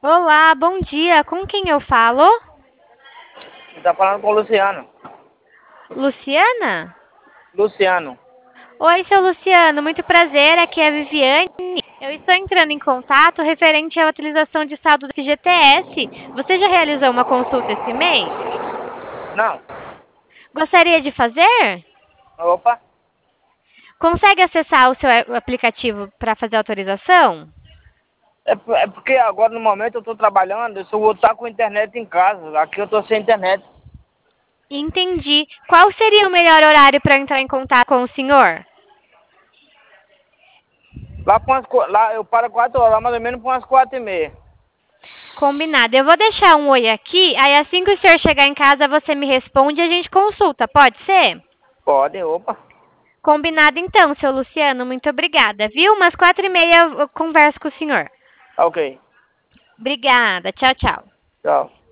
Olá, bom dia. Com quem eu falo? Você tá falando com o Luciano. Luciana? Luciano. Oi, seu Luciano, muito prazer. Aqui é a Viviane. Eu estou entrando em contato referente à utilização de saldo do FGTS. Você já realizou uma consulta esse mês? Não. Gostaria de fazer? Opa. Consegue acessar o seu aplicativo para fazer a autorização? É porque agora no momento eu tô trabalhando, eu só vou estar com internet em casa. Aqui eu tô sem internet. Entendi. Qual seria o melhor horário para entrar em contato com o senhor? Lá eu paro 4 horas, mais ou menos por umas 4h30. Combinado. Eu vou deixar um oi aqui, aí assim que o senhor chegar em casa, você me responde e a gente consulta, pode ser? Pode, opa. Combinado então, seu Luciano. Muito obrigada, viu? Umas 4h30 eu converso com o senhor. Ok. Obrigada. Tchau, tchau. Tchau.